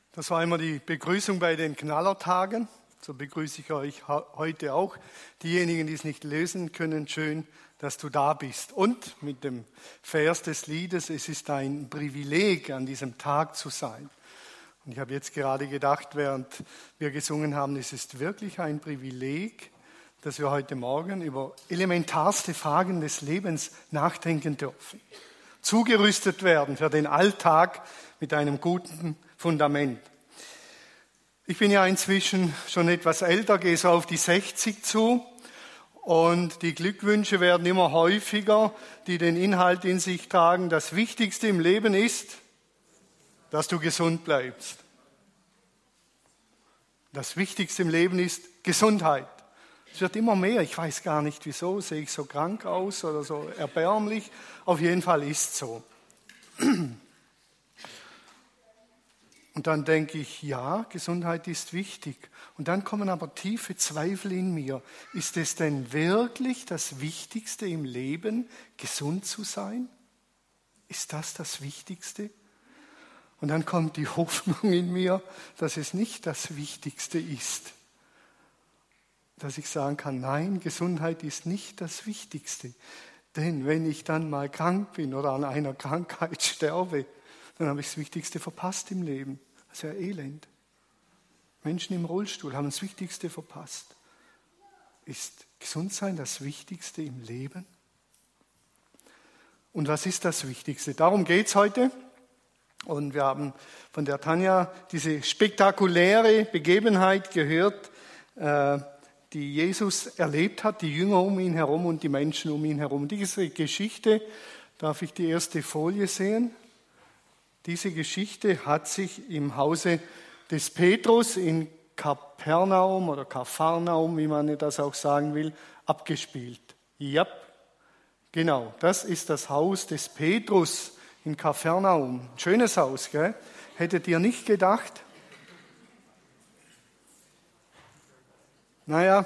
Das war immer die Begrüßung bei den Knallertagen. So begrüße ich euch heute auch. Diejenigen, die es nicht lesen können, schön, dass du da bist. Und mit dem Vers des Liedes, es ist ein Privileg, an diesem Tag zu sein. Und ich habe jetzt gerade gedacht, während wir gesungen haben, es ist wirklich ein Privileg, dass wir heute Morgen über elementarste Fragen des Lebens nachdenken dürfen. Zugerüstet werden für den Alltag mit einem guten Fundament. Ich bin ja inzwischen schon etwas älter, gehe so auf die 60 zu und die Glückwünsche werden immer häufiger, die den Inhalt in sich tragen. Das Wichtigste im Leben ist, dass du gesund bleibst. Das Wichtigste im Leben ist Gesundheit. Es wird immer mehr, ich weiß gar nicht wieso, sehe ich so krank aus oder so erbärmlich. Auf jeden Fall ist es so. Und dann denke ich, ja, Gesundheit ist wichtig. Und dann kommen aber tiefe Zweifel in mir. Ist es denn wirklich das Wichtigste im Leben, gesund zu sein? Ist das das Wichtigste? Und dann kommt die Hoffnung in mir, dass es nicht das Wichtigste ist. Dass ich sagen kann, nein, Gesundheit ist nicht das Wichtigste. Denn wenn ich dann mal krank bin oder an einer Krankheit sterbe, dann habe ich das Wichtigste verpasst im Leben. Das ist ja elend. Menschen im Rollstuhl haben das Wichtigste verpasst. Ist Gesundsein das Wichtigste im Leben? Und was ist das Wichtigste? Darum geht es heute. Und wir haben von der Tanja diese spektakuläre Begebenheit gehört, die Jesus erlebt hat, die Jünger um ihn herum und die Menschen um ihn herum. Diese Geschichte, darf ich die erste Folie sehen? Diese Geschichte hat sich im Hause des Petrus in Kapernaum oder Kapharnaum, wie man das auch sagen will, abgespielt. Ja, genau, das ist das Haus des Petrus in Kapharnaum. Schönes Haus, gell? Hättet ihr nicht gedacht? Naja,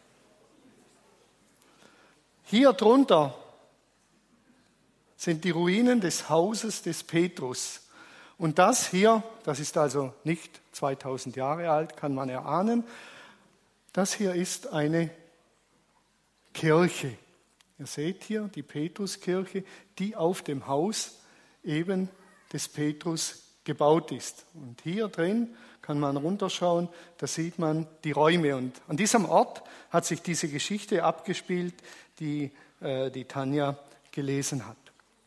hier drunter sind die Ruinen des Hauses des Petrus. Und das hier, das ist also nicht 2000 Jahre alt, kann man erahnen, das hier ist eine Kirche. Ihr seht hier die Petruskirche, die auf dem Haus eben des Petrus gebaut ist. Und hier drin kann man runterschauen, da sieht man die Räume. Und an diesem Ort hat sich diese Geschichte abgespielt, die Tanja gelesen hat.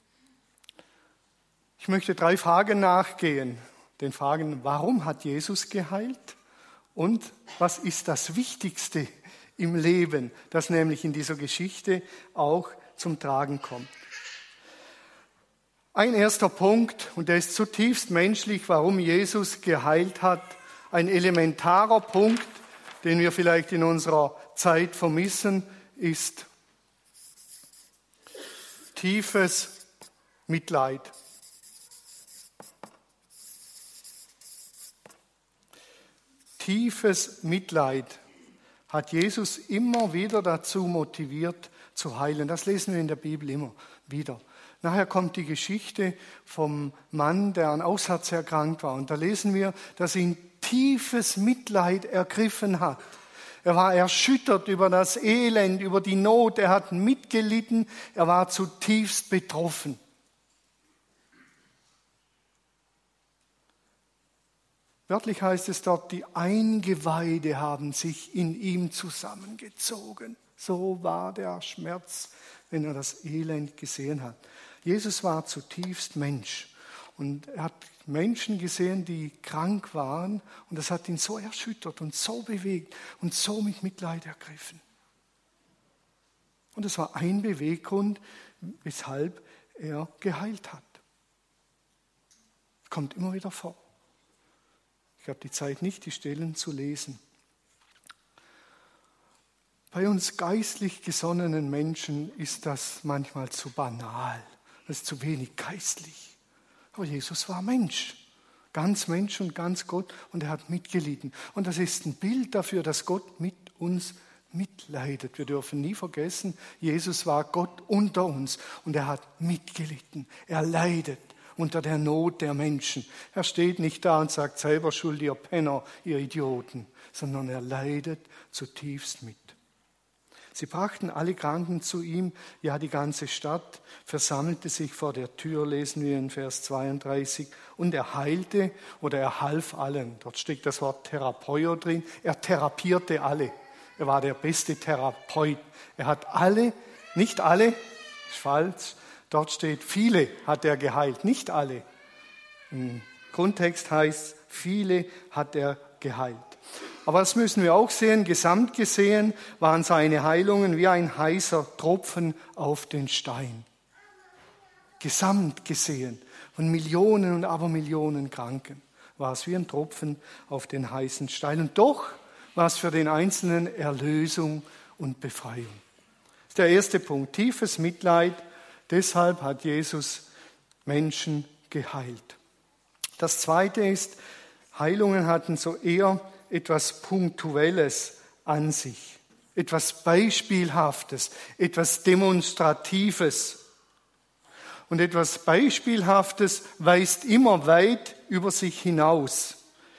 Ich möchte 3 Fragen nachgehen. Den Fragen, warum hat Jesus geheilt? Und was ist das Wichtigste im Leben, das nämlich in dieser Geschichte auch zum Tragen kommt? Ein erster Punkt, und der ist zutiefst menschlich, warum Jesus geheilt hat. Ein elementarer Punkt, den wir vielleicht in unserer Zeit vermissen, ist tiefes Mitleid. Tiefes Mitleid hat Jesus immer wieder dazu motiviert, zu heilen. Das lesen wir in der Bibel immer wieder. Nachher kommt die Geschichte vom Mann, der an Ausherz erkrankt war. Und da lesen wir, dass ihn tiefes Mitleid ergriffen hat. Er war erschüttert über das Elend, über die Not. Er hat mitgelitten. Er war zutiefst betroffen. Wörtlich heißt es dort, die Eingeweide haben sich in ihm zusammengezogen. So war der Schmerz, wenn er das Elend gesehen hat. Jesus war zutiefst Mensch und er hat Menschen gesehen, die krank waren und das hat ihn so erschüttert und so bewegt und so mit Mitleid ergriffen. Und es war ein Beweggrund, weshalb er geheilt hat. Kommt immer wieder vor. Ich habe die Zeit nicht, die Stellen zu lesen. Bei uns geistlich gesonnenen Menschen ist das manchmal zu banal. Das ist zu wenig geistlich. Aber Jesus war Mensch. Ganz Mensch und ganz Gott. Und er hat mitgelitten. Und das ist ein Bild dafür, dass Gott mit uns mitleidet. Wir dürfen nie vergessen, Jesus war Gott unter uns. Und er hat mitgelitten. Er leidet. unter der Not der Menschen. Er steht nicht da und sagt selber Schuld, ihr Penner, ihr Idioten, sondern er leidet zutiefst mit. Sie brachten alle Kranken zu ihm, ja die ganze Stadt versammelte sich vor der Tür, lesen wir in Vers 32, und er heilte oder er half allen. Dort steckt das Wort Therapeio drin, er therapierte alle. Er war der beste Therapeut. Er hat alle, nicht alle, ist falsch, dort steht viele hat er geheilt, nicht alle. Im Grundtext heißt viele hat er geheilt. Aber das müssen wir auch sehen, gesamt gesehen waren seine Heilungen wie ein heißer Tropfen auf den Stein. Gesamt gesehen, von Millionen und Abermillionen Kranken, war es wie ein Tropfen auf den heißen Stein. Und doch war es für den Einzelnen Erlösung und Befreiung. Das ist der erste Punkt, tiefes Mitleid. Deshalb hat Jesus Menschen geheilt. Das zweite ist, Heilungen hatten so eher etwas Punktuelles an sich, etwas Beispielhaftes, etwas Demonstratives. Und etwas Beispielhaftes weist immer weit über sich hinaus.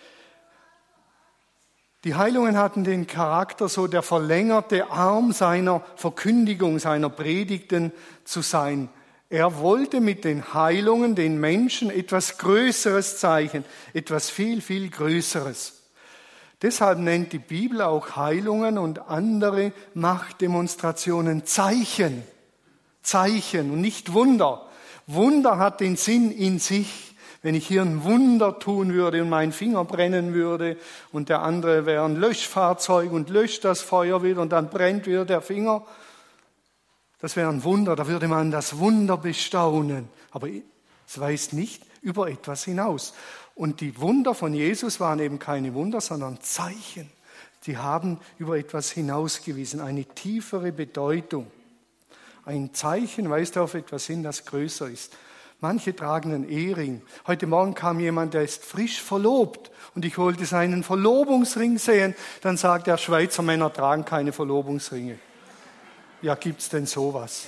Die Heilungen hatten den Charakter, so der verlängerte Arm seiner Verkündigung, seiner Predigten zu sein. Er wollte mit den Heilungen den Menschen etwas Größeres zeigen, etwas viel, viel Größeres. Deshalb nennt die Bibel auch Heilungen und andere Machtdemonstrationen Zeichen. Zeichen und nicht Wunder. Wunder hat den Sinn in sich. Wenn ich hier ein Wunder tun würde und mein Finger brennen würde und der andere wäre ein Löschfahrzeug und löscht das Feuer wieder und dann brennt wieder der Finger, das wäre ein Wunder, da würde man das Wunder bestaunen. Aber es weist nicht über etwas hinaus. Und die Wunder von Jesus waren eben keine Wunder, sondern Zeichen. Die haben über etwas hinausgewiesen, eine tiefere Bedeutung. Ein Zeichen weist auf etwas hin, das größer ist. Manche tragen einen Ehering. Heute Morgen kam jemand, der ist frisch verlobt und ich wollte seinen Verlobungsring sehen. Dann sagt er, Schweizer Männer tragen keine Verlobungsringe. Ja, gibt's denn sowas?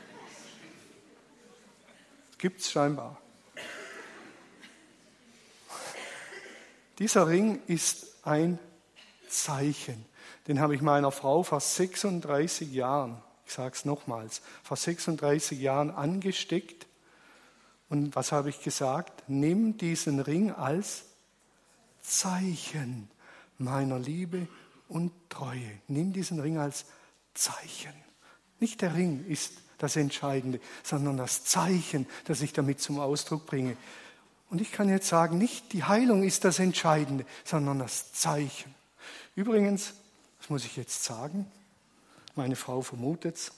Gibt's scheinbar. Dieser Ring ist ein Zeichen. Den habe ich meiner Frau vor 36 Jahren, ich sage es nochmals, vor 36 Jahren angesteckt. Und was habe ich gesagt? Nimm diesen Ring als Zeichen meiner Liebe und Treue. Nimm diesen Ring als Zeichen. Nicht der Ring ist das Entscheidende, sondern das Zeichen, das ich damit zum Ausdruck bringe. Und ich kann jetzt sagen, nicht die Heilung ist das Entscheidende, sondern das Zeichen. Übrigens, das muss ich jetzt sagen, meine Frau vermutet es,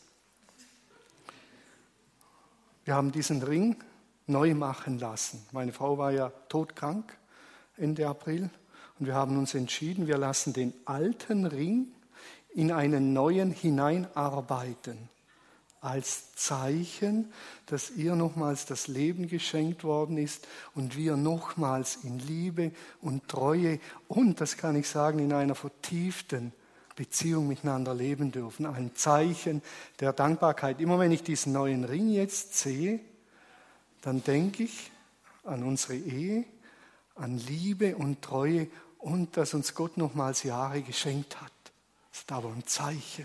wir haben diesen Ring neu machen lassen. Meine Frau war ja todkrank Ende April und wir haben uns entschieden, wir lassen den alten Ring in einen neuen hineinarbeiten. Als Zeichen, dass ihr nochmals das Leben geschenkt worden ist und wir nochmals in Liebe und Treue und, das kann ich sagen, in einer vertieften Beziehung miteinander leben dürfen. Ein Zeichen der Dankbarkeit. Immer wenn ich diesen neuen Ring jetzt sehe, dann denke ich an unsere Ehe, an Liebe und Treue und dass uns Gott nochmals Jahre geschenkt hat. Das ist aber ein Zeichen.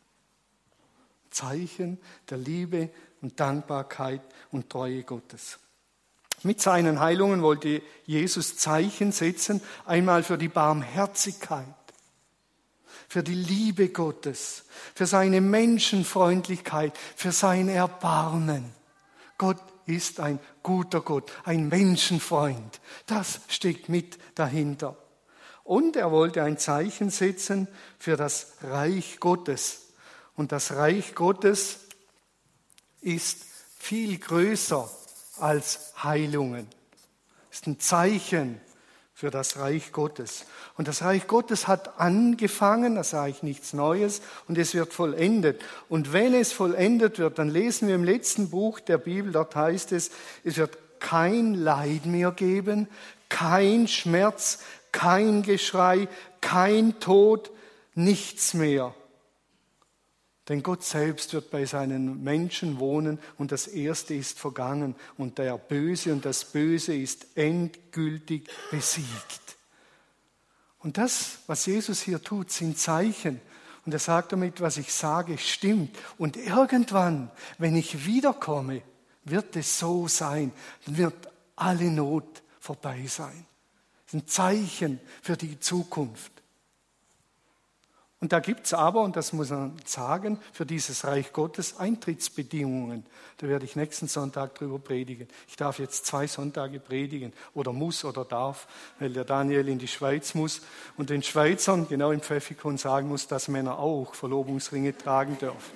Zeichen der Liebe und Dankbarkeit und Treue Gottes. Mit seinen Heilungen wollte Jesus Zeichen setzen, einmal für die Barmherzigkeit, für die Liebe Gottes, für seine Menschenfreundlichkeit, für sein Erbarmen. Gott ist ein guter Gott, ein Menschenfreund. Das steckt mit dahinter. Und er wollte ein Zeichen setzen für das Reich Gottes. Und das Reich Gottes ist viel größer als Heilungen. Es ist ein Zeichen für das Reich Gottes. Und das Reich Gottes hat angefangen, das sage ich nichts Neues, und es wird vollendet. Und wenn es vollendet wird, dann lesen wir im letzten Buch der Bibel, dort heißt es, es wird kein Leid mehr geben, kein Schmerz, kein Geschrei, kein Tod, nichts mehr. Denn Gott selbst wird bei seinen Menschen wohnen und das Erste ist vergangen und der Böse und das Böse ist endgültig besiegt. Und das, was Jesus hier tut, sind Zeichen. Und er sagt damit, was ich sage, stimmt. Und irgendwann, wenn ich wiederkomme, wird es so sein, dann wird alle Not vorbei sein. Das ist ein Zeichen für die Zukunft. Und da gibt es aber, und das muss man sagen, für dieses Reich Gottes Eintrittsbedingungen. Da werde ich nächsten Sonntag drüber predigen. Ich darf jetzt 2 Sonntage predigen oder muss oder darf, weil der Daniel in die Schweiz muss und den Schweizern genau im Pfäffikon sagen muss, dass Männer auch Verlobungsringe tragen dürfen.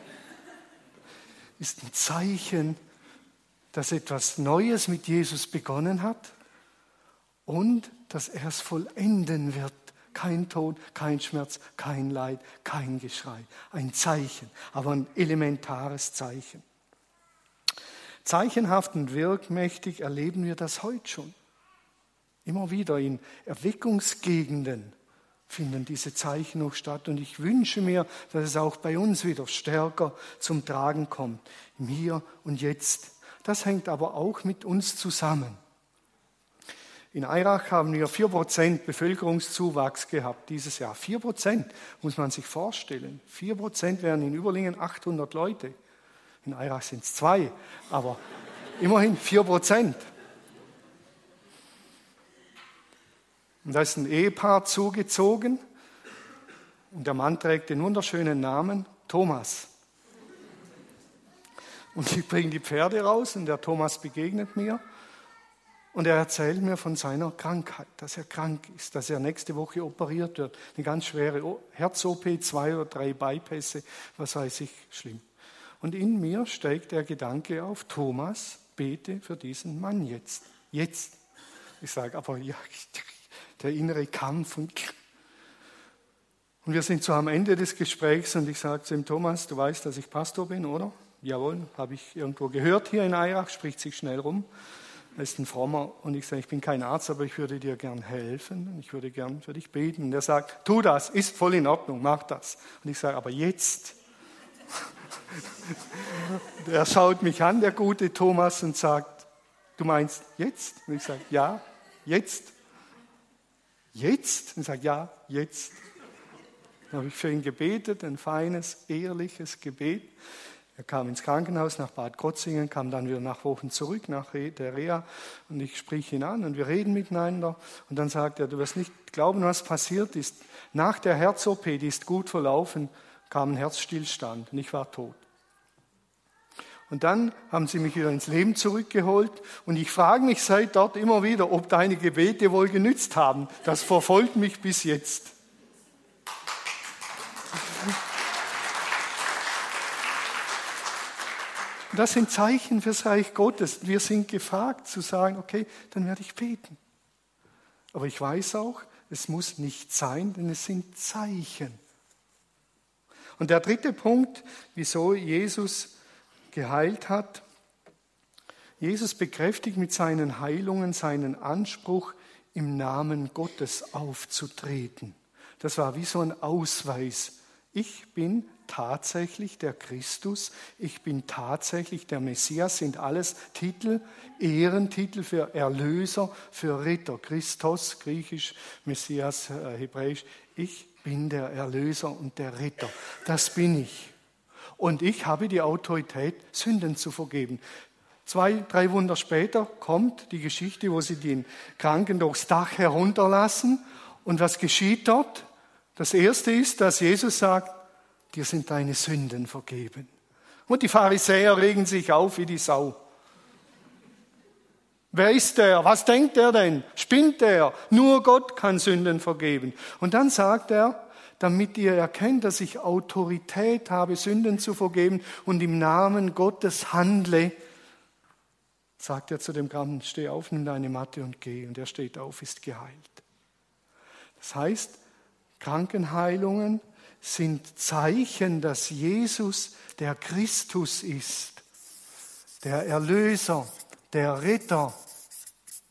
Ist ein Zeichen, dass etwas Neues mit Jesus begonnen hat und dass er es vollenden wird. Kein Tod, kein Schmerz, kein Leid, kein Geschrei. Ein Zeichen, aber ein elementares Zeichen. Zeichenhaft und wirkmächtig erleben wir das heute schon. Immer wieder in Erweckungsgegenden finden diese Zeichen noch statt. Und ich wünsche mir, dass es auch bei uns wieder stärker zum Tragen kommt. Im Hier und Jetzt. Das hängt aber auch mit uns zusammen. In Airach haben wir 4% Bevölkerungszuwachs gehabt dieses Jahr. 4% muss man sich vorstellen. 4% wären in Überlingen 800 Leute. In Airach sind es 2, aber immerhin 4%. Und da ist ein Ehepaar zugezogen und der Mann trägt den wunderschönen Namen Thomas. Und ich bringe die Pferde raus und der Thomas begegnet mir. Und er erzählt mir von seiner Krankheit, dass er krank ist, dass er nächste Woche operiert wird. Eine ganz schwere Herz-OP, 2 oder 3 Bypässe, was weiß ich, schlimm. Und in mir steigt der Gedanke auf, Thomas, bete für diesen Mann jetzt. Jetzt. Ich sage, aber ja, der innere Kampf. Und wir sind so am Ende des Gesprächs und ich sage zu ihm, Thomas, du weißt, dass ich Pastor bin, oder? Jawohl, habe ich irgendwo gehört hier in Airach, spricht sich schnell rum. Er ist ein Frommer und ich sage, ich bin kein Arzt, aber ich würde dir gern helfen und ich würde gern für dich beten. Und er sagt, tu das, ist voll in Ordnung, mach das. Und ich sage, aber jetzt. Er schaut mich an, der gute Thomas, und sagt, du meinst jetzt? Und ich sage, ja, jetzt. Jetzt? Und ich sage, ja, jetzt. Dann habe ich für ihn gebetet, ein feines, ehrliches Gebet. Er kam ins Krankenhaus nach Bad Krozingen, kam dann wieder nach Wochen zurück, nach der Reha, und ich sprich ihn an und wir reden miteinander. Und dann sagt er, du wirst nicht glauben, was passiert ist. Nach der Herz-OP, die ist gut verlaufen, kam ein Herzstillstand und ich war tot. Und dann haben sie mich wieder ins Leben zurückgeholt und ich frage mich seit dort immer wieder, ob deine Gebete wohl genützt haben. Das verfolgt mich bis jetzt. Das sind Zeichen fürs Reich Gottes. Wir sind gefragt zu sagen, okay, dann werde ich beten. Aber ich weiß auch, es muss nicht sein, denn es sind Zeichen. Und der 3. Punkt, wieso Jesus geheilt hat. Jesus bekräftigt mit seinen Heilungen seinen Anspruch, im Namen Gottes aufzutreten. Das war wie so ein Ausweis. Ich bin tatsächlich der Christus, ich bin tatsächlich der Messias, sind alles Titel, Ehrentitel für Erlöser, für Ritter. Christos, griechisch, Messias, hebräisch. Ich bin der Erlöser und der Ritter. Das bin ich. Und ich habe die Autorität, Sünden zu vergeben. 2, 3 Wunder später kommt die Geschichte, wo sie den Kranken durchs Dach herunterlassen. Und was geschieht dort? Das Erste ist, dass Jesus sagt, dir sind deine Sünden vergeben. Und die Pharisäer regen sich auf wie die Sau. Wer ist der? Was denkt er denn? Spinnt er? Nur Gott kann Sünden vergeben. Und dann sagt er, damit ihr erkennt, dass ich Autorität habe, Sünden zu vergeben und im Namen Gottes handle, sagt er zu dem Kranken, steh auf, nimm deine Matte und geh. Und er steht auf, ist geheilt. Das heißt, Krankenheilungen sind Zeichen, dass Jesus der Christus ist, der Erlöser, der Ritter,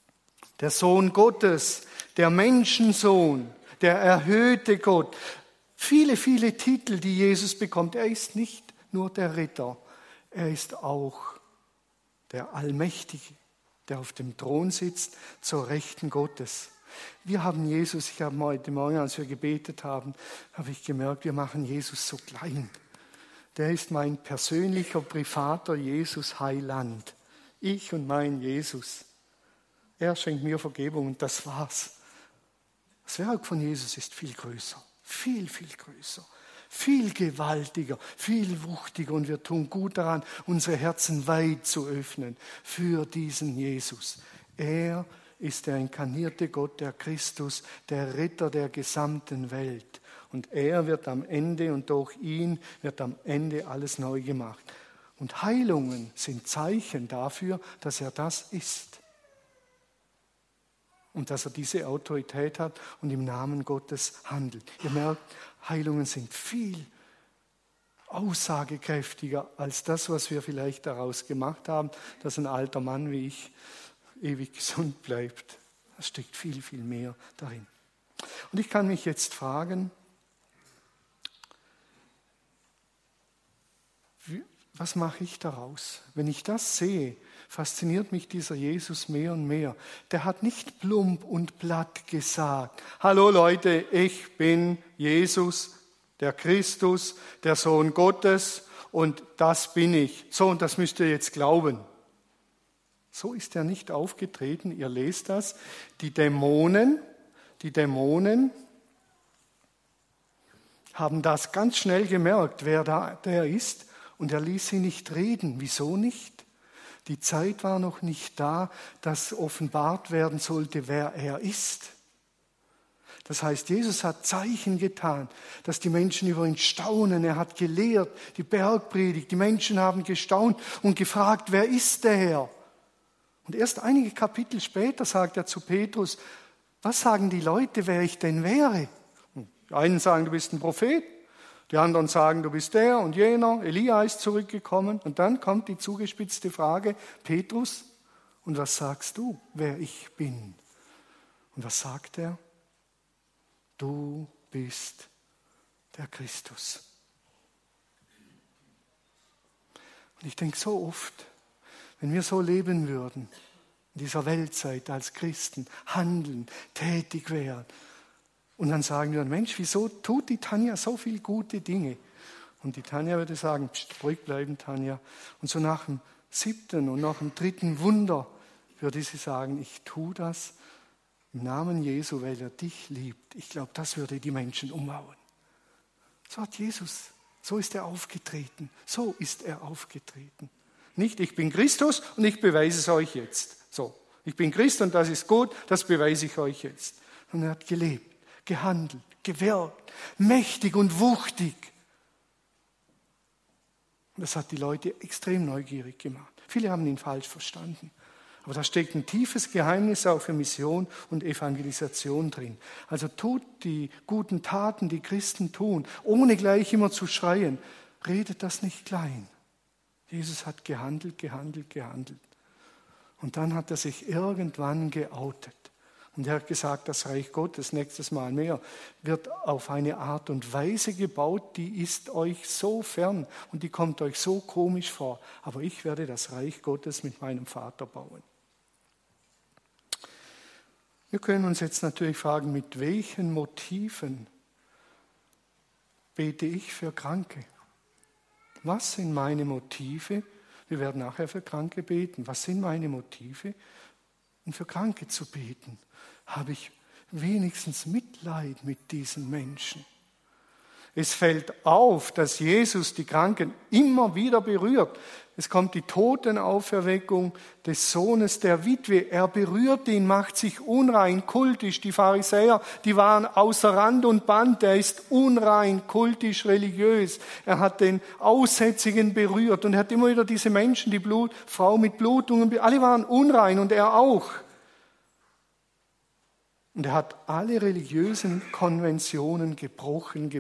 der Sohn Gottes, der Menschensohn, der erhöhte Gott, Viele, viele Titel, die Jesus bekommt. Er ist nicht nur der Ritter, er ist auch der Allmächtige, der auf dem Thron sitzt, zur Rechten Gottes. Wir haben Jesus, ich habe heute Morgen, als wir gebetet haben, habe ich gemerkt, wir machen Jesus so klein. Der ist mein persönlicher, privater Jesus Heiland. Ich und mein Jesus. Er schenkt mir Vergebung und das war's. Das Werk von Jesus ist viel größer, viel, viel größer, viel gewaltiger, viel wuchtiger und wir tun gut daran, unsere Herzen weit zu öffnen für diesen Jesus. Er ist der inkarnierte Gott, der Christus, der Ritter der gesamten Welt. Und er wird am Ende und durch ihn wird am Ende alles neu gemacht. Und Heilungen sind Zeichen dafür, dass er das ist. Und dass er diese Autorität hat und im Namen Gottes handelt. Ihr merkt, Heilungen sind viel aussagekräftiger als das, was wir vielleicht daraus gemacht haben, dass ein alter Mann wie ich ewig gesund bleibt. Da steckt viel, viel mehr darin. Und ich kann mich jetzt fragen, was mache ich daraus? Wenn ich das sehe, fasziniert mich dieser Jesus mehr und mehr. Der hat nicht plump und platt gesagt, hallo Leute, ich bin Jesus, der Christus, der Sohn Gottes und das bin ich. So, und das müsst ihr jetzt glauben. So ist er nicht aufgetreten, ihr lest das. Die Dämonen haben das ganz schnell gemerkt, wer der ist. Und er ließ sie nicht reden. Wieso nicht? Die Zeit war noch nicht da, dass offenbart werden sollte, wer er ist. Das heißt, Jesus hat Zeichen getan, dass die Menschen über ihn staunen. Er hat gelehrt, die Bergpredigt. Die Menschen haben gestaunt und gefragt, wer ist der Herr? Und erst einige Kapitel später sagt er zu Petrus, was sagen die Leute, wer ich denn wäre? Die einen sagen, du bist ein Prophet. Die anderen sagen, du bist der und jener, Elia ist zurückgekommen. Und dann kommt die zugespitzte Frage, Petrus, und was sagst du, wer ich bin? Und was sagt er? Du bist der Christus. Und ich denke so oft, wenn wir so leben würden, in dieser Weltzeit als Christen, handeln, tätig wären, und dann sagen wir, Mensch, wieso tut die Tanja so viele gute Dinge? Und die Tanja würde sagen, ruhig bleiben, Tanja. Und so nach dem 7. und nach dem 3. Wunder würde sie sagen, ich tue das im Namen Jesu, weil er dich liebt. Ich glaube, das würde die Menschen umhauen. So hat Jesus, so ist er aufgetreten. So ist er aufgetreten. Nicht, ich bin Christus und ich beweise es euch jetzt. So, ich bin Christ und das ist gut, das beweise ich euch jetzt. Und er hat gelebt. Gehandelt, gewirkt, mächtig und wuchtig. Und das hat die Leute extrem neugierig gemacht. Viele haben ihn falsch verstanden. Aber da steckt ein tiefes Geheimnis auch für Mission und Evangelisation drin. Also tut die guten Taten, die Christen tun, ohne gleich immer zu schreien. Redet das nicht klein. Jesus hat gehandelt, gehandelt, gehandelt. Und dann hat er sich irgendwann geoutet. Und er hat gesagt, das Reich Gottes, nächstes Mal mehr, wird auf eine Art und Weise gebaut, die ist euch so fern und die kommt euch so komisch vor. Aber ich werde das Reich Gottes mit meinem Vater bauen. Wir können uns jetzt natürlich fragen, mit welchen Motiven bete ich für Kranke? Was sind meine Motive? Wir werden nachher für Kranke beten. Was sind meine Motive, um für Kranke zu beten? Habe ich wenigstens Mitleid mit diesen Menschen? Es fällt auf, dass Jesus die Kranken immer wieder berührt. Es kommt die Totenauferweckung des Sohnes der Witwe. Er berührt ihn, macht sich unrein, kultisch. Die Pharisäer, die waren außer Rand und Band. Er ist unrein, kultisch, religiös. Er hat den Aussätzigen berührt und er hat immer wieder diese Menschen, die Frau mit Blutungen, alle waren unrein und er auch. Und er hat alle religiösen Konventionen gebrochen.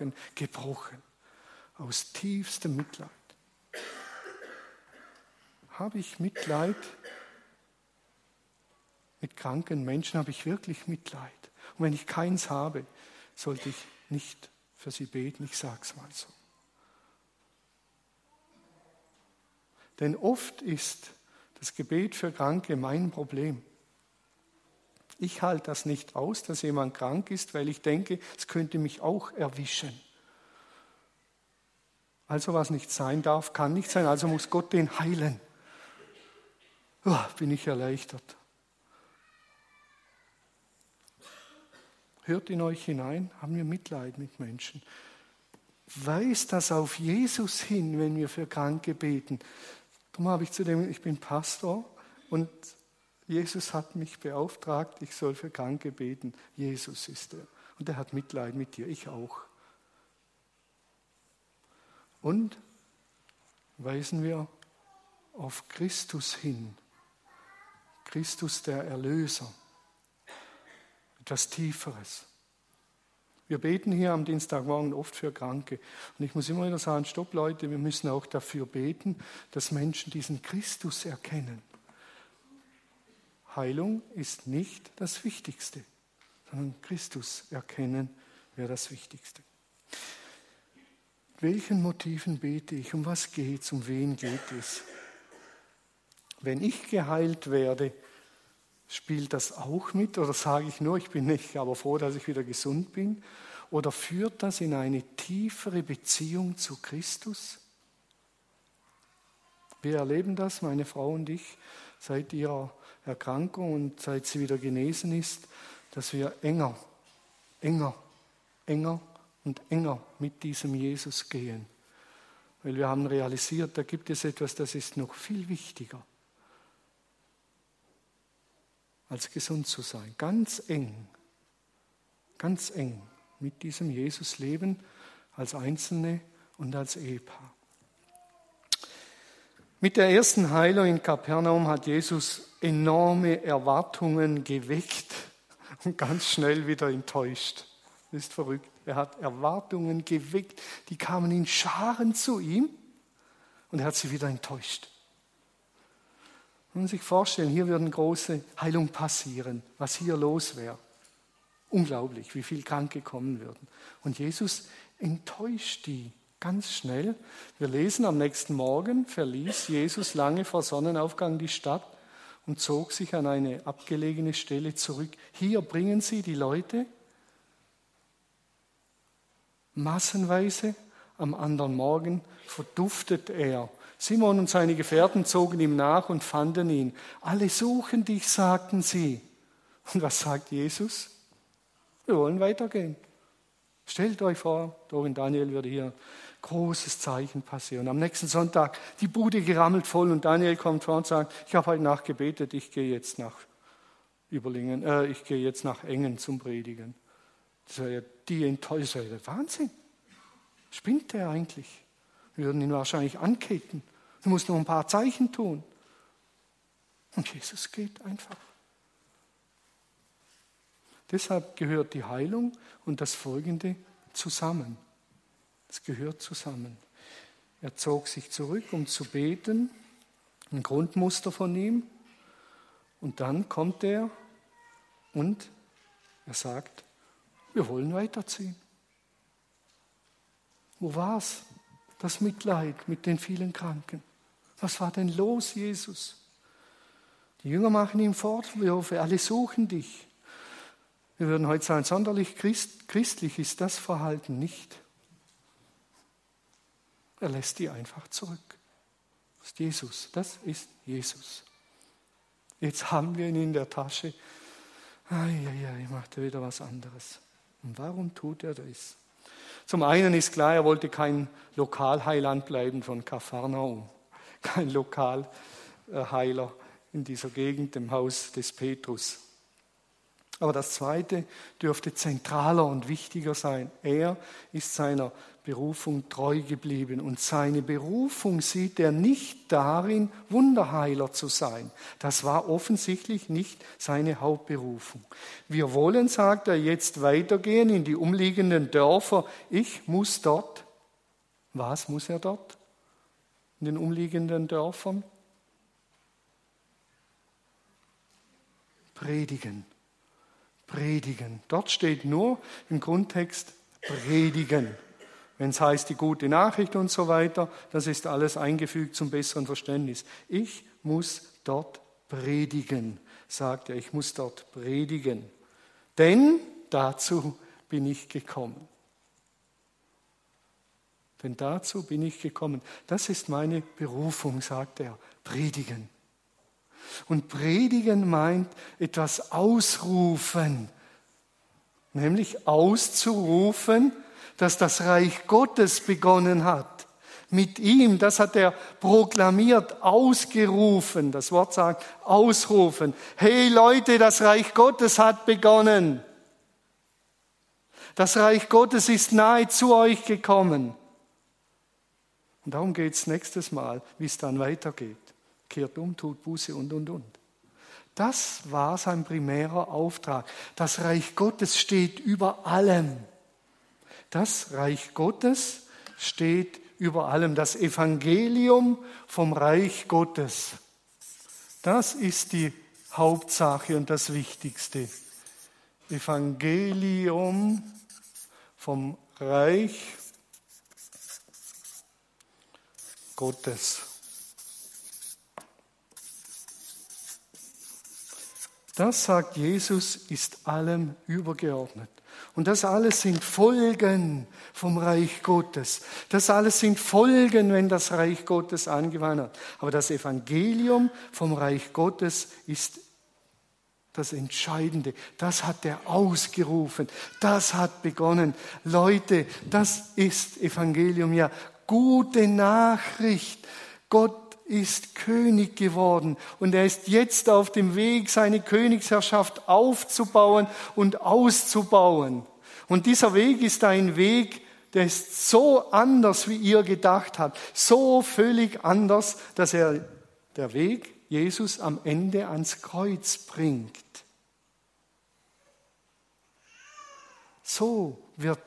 Aus tiefstem Mitleid. Habe ich Mitleid mit kranken Menschen? Habe ich wirklich Mitleid? Und wenn ich keins habe, sollte ich nicht für sie beten, ich sage es mal so. Denn oft ist das Gebet für Kranke mein Problem. Ich halte das nicht aus, dass jemand krank ist, weil ich denke, es könnte mich auch erwischen. Also was nicht sein darf, kann nicht sein, also muss Gott den heilen. Bin ich erleichtert. Hört in euch hinein, haben wir Mitleid mit Menschen. Weist das auf Jesus hin, wenn wir für Kranke beten. Darum habe ich ich bin Pastor und Jesus hat mich beauftragt, ich soll für Kranke beten. Jesus ist er. Und er hat Mitleid mit dir, ich auch. Und weisen wir auf Christus hin. Christus der Erlöser. Etwas Tieferes. Wir beten hier am Dienstagmorgen oft für Kranke. Und ich muss immer wieder sagen, stopp Leute, wir müssen auch dafür beten, dass Menschen diesen Christus erkennen. Heilung ist nicht das Wichtigste, sondern Christus erkennen wäre das Wichtigste. Mit welchen Motiven bete ich? Um was geht es? Um wen geht es? Wenn ich geheilt werde, spielt das auch mit? Oder sage ich nur, ich bin nicht aber froh, dass ich wieder gesund bin? Oder führt das in eine tiefere Beziehung zu Christus? Wir erleben das, meine Frau und ich, seit ihrer Erkrankung und seit sie wieder genesen ist, dass wir enger und enger mit diesem Jesus gehen. Weil wir haben realisiert, da gibt es etwas, das ist noch viel wichtiger, als gesund zu sein. Ganz eng mit diesem Jesus leben, als Einzelne und als Ehepaar. Mit der ersten Heilung in Kapernaum hat Jesus enorme Erwartungen geweckt und ganz schnell wieder enttäuscht. Das ist verrückt. Er hat Erwartungen geweckt, die kamen in Scharen zu ihm und er hat sie wieder enttäuscht. Man muss sich vorstellen, hier würde eine große Heilung passieren, was hier los wäre. Unglaublich, wie viele Kranke kommen würden. Und Jesus enttäuscht die ganz schnell. Wir lesen, am nächsten Morgen verließ Jesus lange vor Sonnenaufgang die Stadt und zog sich an eine abgelegene Stelle zurück. Hier bringen sie die Leute massenweise, am anderen Morgen verduftet er. Simon und seine Gefährten zogen ihm nach und fanden ihn. Alle suchen dich, sagten sie. Und was sagt Jesus? Wir wollen weitergehen. Stellt euch vor, durch Daniel würde hier großes Zeichen passieren. Am nächsten Sonntag, die Bude gerammelt voll und Daniel kommt vor und sagt, ich habe heute Nacht gebetet, ich gehe jetzt nach ich gehe jetzt nach Engen zum Predigen. Das wäre ja die Enttäuschung, Wahnsinn. Spinnt der eigentlich? Wir würden ihn wahrscheinlich anketen. Du musst noch ein paar Zeichen tun. Und Jesus geht einfach. Deshalb gehört die Heilung und das Folgende zusammen. Es gehört zusammen. Er zog sich zurück, um zu beten, ein Grundmuster von ihm. Und dann kommt er und er sagt, wir wollen weiterziehen. Wo war's? Das Mitleid mit den vielen Kranken. Was war denn los, Jesus? Die Jünger machen ihm Vorwürfe, alle suchen dich. Wir würden heute sagen, sonderlich christlich ist das Verhalten nicht. Er lässt die einfach zurück. Das ist Jesus, das ist Jesus. Jetzt haben wir ihn in der Tasche. Macht er wieder was anderes. Und warum tut er das? Zum einen ist klar, er wollte kein Lokalheiland bleiben von Kapharnaum. Kein Lokalheiler in dieser Gegend, dem Haus des Petrus. Aber das Zweite dürfte zentraler und wichtiger sein. Er ist seiner Berufung treu geblieben und seine Berufung sieht er nicht darin, Wunderheiler zu sein. Das war offensichtlich nicht seine Hauptberufung. Wir wollen, sagt er, jetzt weitergehen in die umliegenden Dörfer. Ich muss dort. Was muss er dort? In den umliegenden Dörfern? Predigen. Dort steht nur im Grundtext predigen. Wenn es heißt, die gute Nachricht und so weiter, das ist alles eingefügt zum besseren Verständnis. Ich muss dort predigen, sagt er, ich muss dort predigen. Denn dazu bin ich gekommen. Denn dazu bin ich gekommen. Das ist meine Berufung, sagt er, predigen. Und predigen meint etwas ausrufen, nämlich auszurufen, dass das Reich Gottes begonnen hat. Mit ihm, das hat er proklamiert, ausgerufen. Das Wort sagt ausrufen. Hey Leute, das Reich Gottes hat begonnen. Das Reich Gottes ist nahe zu euch gekommen. Und darum geht es nächstes Mal, wie es dann weitergeht. Kehrt um, tut Buße und. Das war sein primärer Auftrag. Das Reich Gottes steht über allem. Das Reich Gottes steht über allem. Das Evangelium vom Reich Gottes. Das ist die Hauptsache und das Wichtigste. Evangelium vom Reich Gottes. Das, sagt Jesus, ist allem übergeordnet. Und das alles sind Folgen vom Reich Gottes. Das alles sind Folgen, wenn das Reich Gottes angewandt hat. Aber das Evangelium vom Reich Gottes ist das Entscheidende. Das hat er ausgerufen. Das hat begonnen. Leute, das ist Evangelium, ja. Gute Nachricht. Gott ist König geworden und er ist jetzt auf dem Weg, seine Königsherrschaft aufzubauen und auszubauen. Und dieser Weg ist ein Weg, der ist so anders, wie ihr gedacht habt, so völlig anders, dass er der Weg Jesus am Ende ans Kreuz bringt. So wird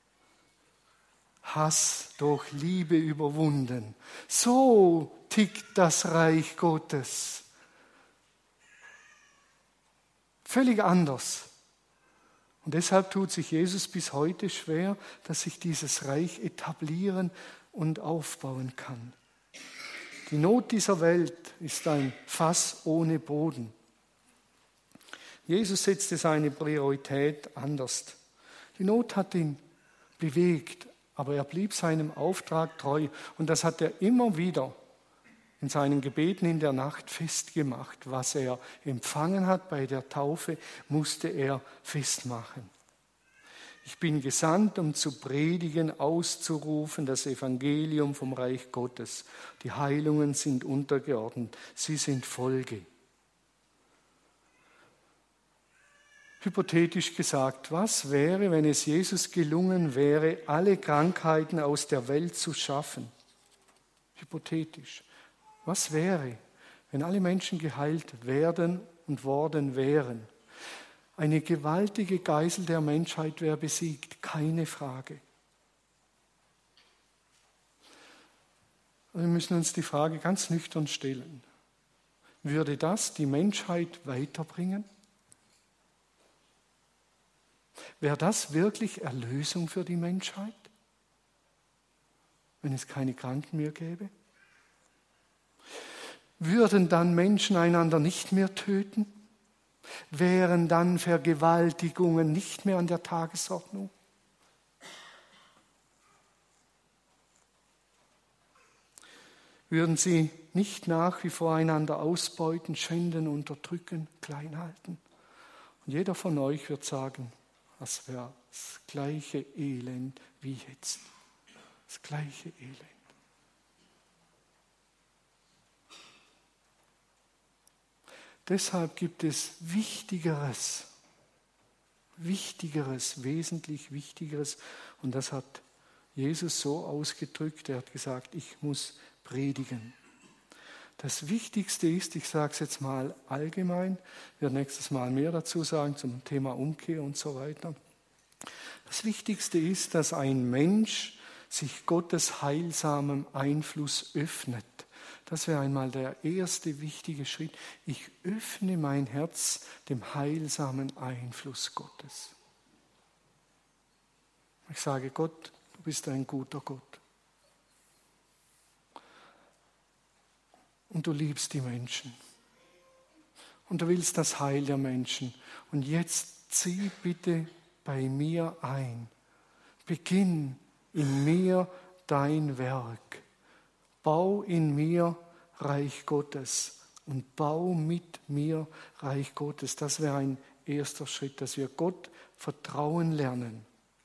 Hass durch Liebe überwunden. So tickt das Reich Gottes. Völlig anders. Und deshalb tut sich Jesus bis heute schwer, dass sich dieses Reich etablieren und aufbauen kann. Die Not dieser Welt ist ein Fass ohne Boden. Jesus setzte seine Priorität anders. Die Not hat ihn bewegt, aber er blieb seinem Auftrag treu. Und das hat er immer wieder in seinen Gebeten in der Nacht festgemacht. Was er empfangen hat bei der Taufe, musste er festmachen. Ich bin gesandt, um zu predigen, auszurufen, das Evangelium vom Reich Gottes. Die Heilungen sind untergeordnet, sie sind Folge. Hypothetisch gesagt, was wäre, wenn es Jesus gelungen wäre, alle Krankheiten aus der Welt zu schaffen? Hypothetisch. Was wäre, wenn alle Menschen geheilt werden und worden wären? Eine gewaltige Geißel der Menschheit wäre besiegt, keine Frage. Wir müssen uns die Frage ganz nüchtern stellen. Würde das die Menschheit weiterbringen? Wäre das wirklich Erlösung für die Menschheit, wenn es keine Kranken mehr gäbe? Würden dann Menschen einander nicht mehr töten? Wären dann Vergewaltigungen nicht mehr an der Tagesordnung? Würden sie nicht nach wie vor einander ausbeuten, schänden, unterdrücken, klein halten? Und jeder von euch wird sagen, das wäre das gleiche Elend wie jetzt. Das gleiche Elend. Deshalb gibt es Wichtigeres, wesentlich Wichtigeres. Und das hat Jesus so ausgedrückt. Er hat gesagt, ich muss predigen. Das Wichtigste ist, ich sage es jetzt mal allgemein, ich werde nächstes Mal mehr dazu sagen zum Thema Umkehr und so weiter. Das Wichtigste ist, dass ein Mensch sich Gottes heilsamem Einfluss öffnet. Das wäre einmal der erste wichtige Schritt. Ich öffne mein Herz dem heilsamen Einfluss Gottes. Ich sage, Gott, du bist ein guter Gott. Und du liebst die Menschen. Und du willst das Heil der Menschen. Und jetzt zieh bitte bei mir ein. Beginn in mir dein Werk. Bau in mir Reich Gottes und bau mit mir Reich Gottes. Das wäre ein erster Schritt, dass wir Gott vertrauen lernen.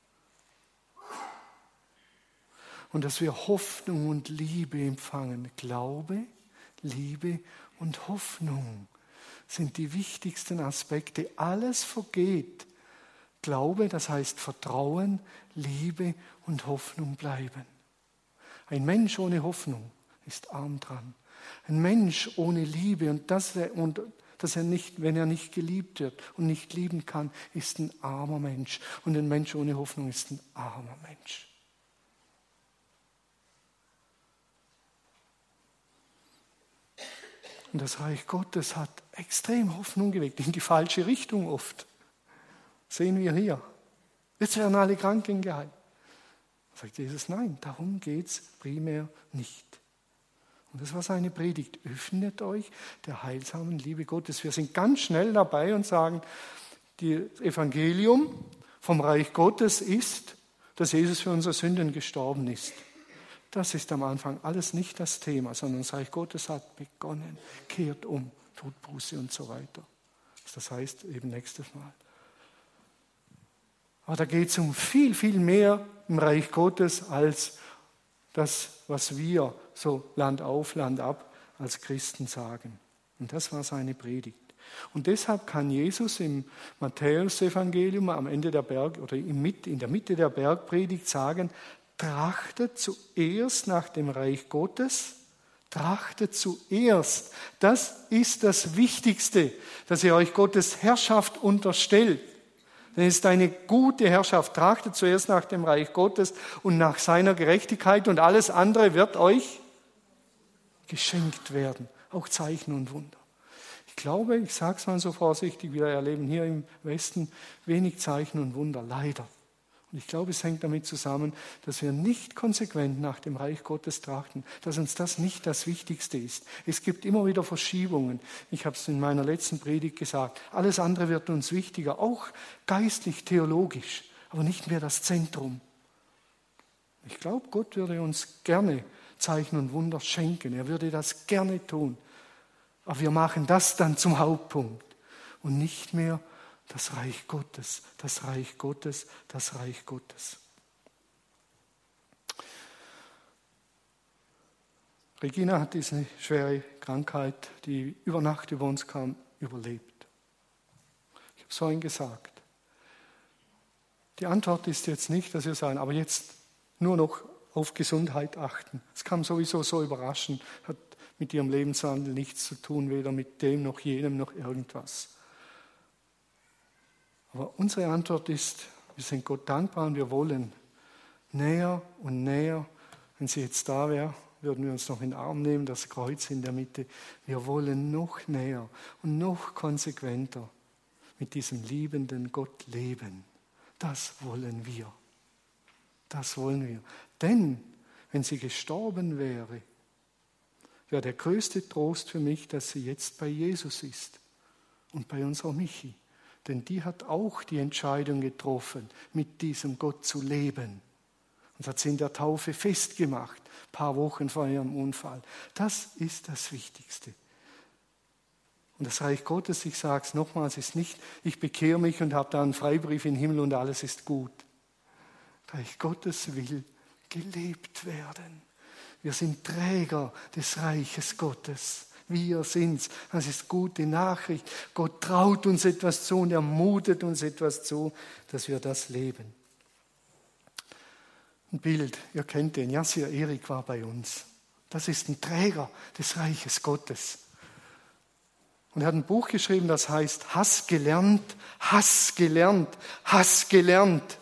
Und dass wir Hoffnung und Liebe empfangen. Glaube, Liebe und Hoffnung sind die wichtigsten Aspekte. Alles vergeht. Glaube, das heißt Vertrauen, Liebe und Hoffnung bleiben. Ein Mensch ohne Hoffnung ist arm dran. Ein Mensch ohne Liebe und dass er nicht, wenn er nicht geliebt wird und nicht lieben kann, ist ein armer Mensch. Und ein Mensch ohne Hoffnung ist ein armer Mensch. Und das Reich Gottes hat extrem Hoffnung geweckt, in die falsche Richtung oft. Sehen wir hier. Jetzt werden alle Kranken geheilt. Sagt Jesus, nein, darum geht es primär nicht. Und das war seine Predigt. Öffnet euch der heilsamen Liebe Gottes. Wir sind ganz schnell dabei und sagen, das Evangelium vom Reich Gottes ist, dass Jesus für unsere Sünden gestorben ist. Das ist am Anfang alles nicht das Thema, sondern das Reich Gottes hat begonnen, kehrt um, tut Buße und so weiter. Das heißt eben nächstes Mal. Aber da geht es um viel, viel mehr im Reich Gottes als das, was wir so Land auf, Land ab als Christen sagen. Und das war seine Predigt. Und deshalb kann Jesus im Matthäus-Evangelium am Ende der Berg oder in der Mitte der Bergpredigt sagen, trachtet zuerst nach dem Reich Gottes, trachtet zuerst. Das ist das Wichtigste, dass ihr euch Gottes Herrschaft unterstellt. Denn es ist eine gute Herrschaft. Trachtet zuerst nach dem Reich Gottes und nach seiner Gerechtigkeit und alles andere wird euch geschenkt werden. Auch Zeichen und Wunder. Ich glaube, ich sage es mal so vorsichtig, wir erleben hier im Westen wenig Zeichen und Wunder, leider. Und ich glaube, es hängt damit zusammen, dass wir nicht konsequent nach dem Reich Gottes trachten, dass uns das nicht das Wichtigste ist. Es gibt immer wieder Verschiebungen. Ich habe es in meiner letzten Predigt gesagt. Alles andere wird uns wichtiger, auch geistlich, theologisch, aber nicht mehr das Zentrum. Ich glaube, Gott würde uns gerne Zeichen und Wunder schenken. Er würde das gerne tun. Aber wir machen das dann zum Hauptpunkt und nicht mehr das Reich Gottes, das Reich Gottes, das Reich Gottes. Regina hat diese schwere Krankheit, die über Nacht über uns kam, überlebt. Ich habe es vorhin gesagt. Die Antwort ist jetzt nicht, dass wir sagen, aber jetzt nur noch auf Gesundheit achten. Es kam sowieso so überraschend, hat mit ihrem Lebenswandel nichts zu tun, weder mit dem noch jenem noch irgendwas. Aber unsere Antwort ist, wir sind Gott dankbar und wir wollen näher und näher. Wenn sie jetzt da wäre, würden wir uns noch in den Arm nehmen, das Kreuz in der Mitte. Wir wollen noch näher und noch konsequenter mit diesem liebenden Gott leben. Das wollen wir. Das wollen wir. Denn wenn sie gestorben wäre, wäre der größte Trost für mich, dass sie jetzt bei Jesus ist und bei unserer Michi. Denn die hat auch die Entscheidung getroffen, mit diesem Gott zu leben. Und hat sie in der Taufe festgemacht, ein paar Wochen vor ihrem Unfall. Das ist das Wichtigste. Und das Reich Gottes, ich sage es nochmals, ist nicht, ich bekehre mich und habe da einen Freibrief im Himmel und alles ist gut. Reich Gottes will gelebt werden. Wir sind Träger des Reiches Gottes. Wir sind's. Das ist gute Nachricht. Gott traut uns etwas zu und ermutet uns etwas zu, dass wir das leben. Ein Bild, ihr kennt den, Jassir Erik war bei uns. Das ist ein Träger des Reiches Gottes. Und er hat ein Buch geschrieben, das heißt Hass gelernt, Hass gelernt, Hass gelernt.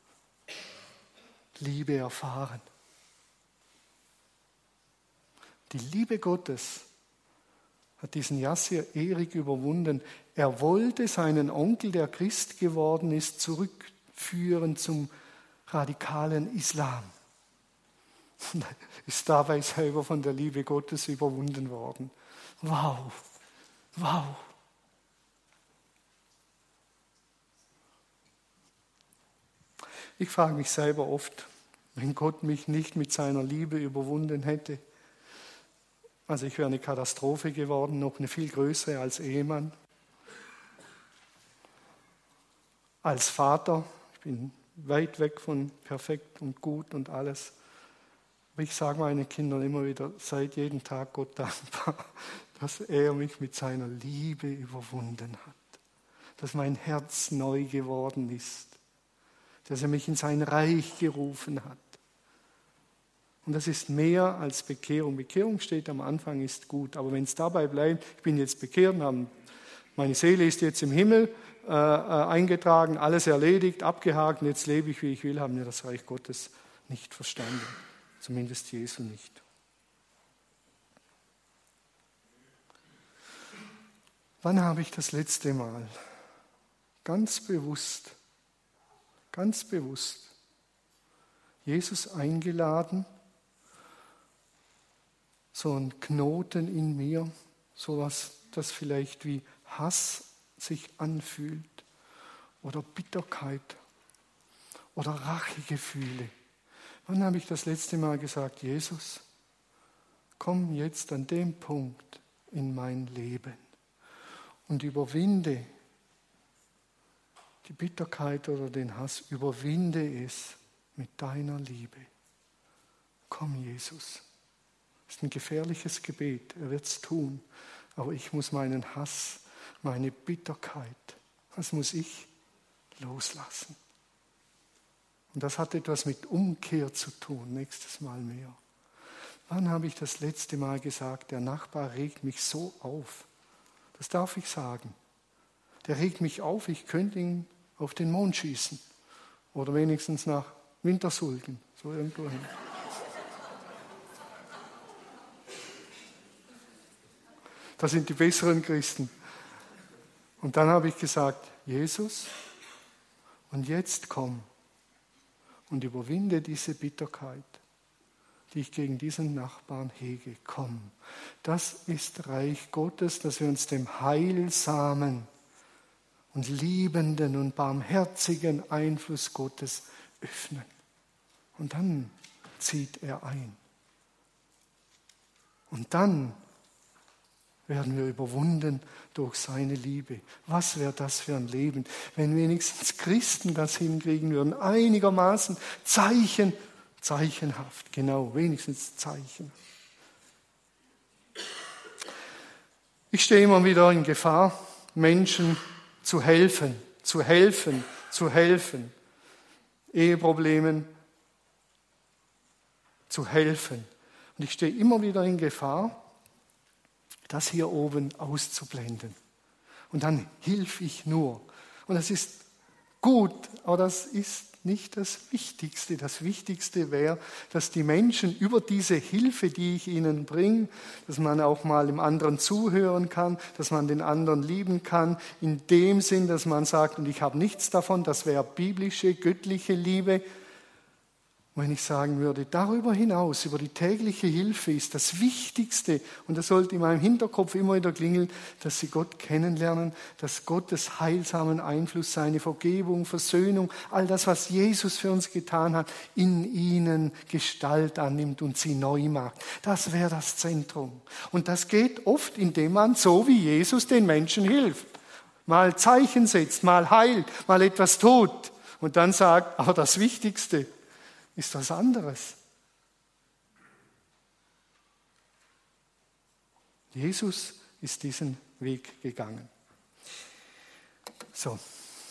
Liebe erfahren. Die Liebe Gottes hat diesen Jassir Erik überwunden. Er wollte seinen Onkel, der Christ geworden ist, zurückführen zum radikalen Islam. Und ist dabei selber von der Liebe Gottes überwunden worden. Wow, wow. Ich frage mich selber oft, wenn Gott mich nicht mit seiner Liebe überwunden hätte, also ich wäre eine Katastrophe geworden, noch eine viel größere als Ehemann, als Vater, ich bin weit weg von perfekt und gut und alles. Aber ich sage meinen Kindern immer wieder, seid jeden Tag Gott dankbar, dass er mich mit seiner Liebe überwunden hat, dass mein Herz neu geworden ist, dass er mich in sein Reich gerufen hat. Und das ist mehr als Bekehrung. Bekehrung steht am Anfang, ist gut. Aber wenn es dabei bleibt, ich bin jetzt bekehrt, meine Seele ist jetzt im Himmel eingetragen, alles erledigt, abgehakt, und jetzt lebe ich, wie ich will, haben wir das Reich Gottes nicht verstanden. Zumindest Jesu nicht. Wann habe ich das letzte Mal ganz bewusst Jesus eingeladen, so ein Knoten in mir, so was, das vielleicht wie Hass sich anfühlt oder Bitterkeit oder Rachegefühle. Wann habe ich das letzte Mal gesagt, Jesus, komm jetzt an dem Punkt in mein Leben und überwinde die Bitterkeit oder den Hass, überwinde es mit deiner Liebe. Komm, Jesus. Das ist ein gefährliches Gebet, er wird es tun, aber ich muss meinen Hass, meine Bitterkeit, das muss ich loslassen. Und das hat etwas mit Umkehr zu tun, nächstes Mal mehr. Wann habe ich das letzte Mal gesagt, der Nachbar regt mich so auf? Das darf ich sagen. Der regt mich auf, ich könnte ihn auf den Mond schießen. Oder wenigstens nach Wintersulgen, so irgendwo hin. Das sind die besseren Christen. Und dann habe ich gesagt, Jesus, und jetzt komm und überwinde diese Bitterkeit, die ich gegen diesen Nachbarn hege. Komm, das ist Reich Gottes, dass wir uns dem heilsamen und liebenden und barmherzigen Einfluss Gottes öffnen. Und dann zieht er ein. Und dann werden wir überwunden durch seine Liebe. Was wäre das für ein Leben, wenn wenigstens Christen das hinkriegen würden, einigermaßen zeichenhaft, genau, wenigstens Zeichen. Ich stehe immer wieder in Gefahr, Menschen zu helfen, Eheproblemen zu helfen. Und ich stehe immer wieder in Gefahr, das hier oben auszublenden. Und dann hilf ich nur. Und das ist gut, aber das ist nicht das Wichtigste. Das Wichtigste wäre, dass die Menschen über diese Hilfe, die ich ihnen bringe, dass man auch mal dem anderen zuhören kann, dass man den anderen lieben kann, in dem Sinn, dass man sagt, und ich habe nichts davon, das wäre biblische, göttliche Liebe. Wenn ich sagen würde, darüber hinaus, über die tägliche Hilfe ist das Wichtigste, und das sollte in meinem Hinterkopf immer wieder klingeln, dass sie Gott kennenlernen, dass Gottes heilsamen Einfluss, seine Vergebung, Versöhnung, all das, was Jesus für uns getan hat, in ihnen Gestalt annimmt und sie neu macht. Das wäre das Zentrum. Und das geht oft, indem man so wie Jesus den Menschen hilft. Mal Zeichen setzt, mal heilt, mal etwas tut und dann sagt, aber das Wichtigste ist was anderes. Jesus ist diesen Weg gegangen. So.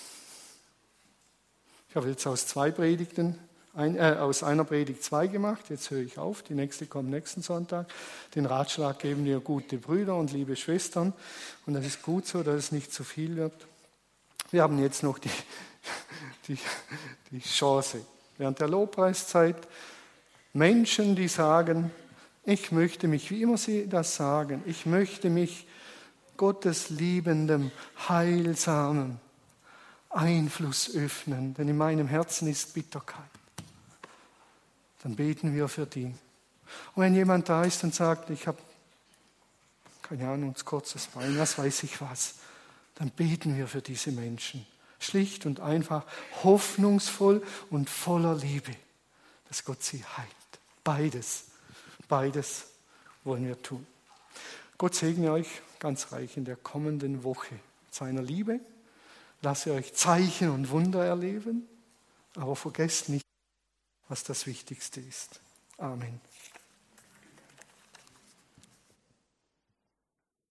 Ich habe jetzt aus einer Predigt 2 gemacht. Jetzt höre ich auf. Die nächste kommt nächsten Sonntag. Den Ratschlag geben dir gute Brüder und liebe Schwestern. Und das ist gut so, dass es nicht zu viel wird. Wir haben jetzt noch die Chance, während der Lobpreiszeit, Menschen, die sagen, ich möchte mich, wie immer sie das sagen, ich möchte mich Gottes liebendem, heilsamen Einfluss öffnen, denn in meinem Herzen ist Bitterkeit. dann beten wir für die. Und wenn jemand da ist und sagt, ich habe, keine Ahnung, ein kurzes Bein, was weiß ich was, dann beten wir für diese Menschen. Schlicht und einfach, hoffnungsvoll und voller Liebe, dass Gott sie heilt. Beides wollen wir tun. Gott segne euch ganz reich in der kommenden Woche mit seiner Liebe. Lasst euch Zeichen und Wunder erleben, aber vergesst nicht, was das Wichtigste ist. Amen.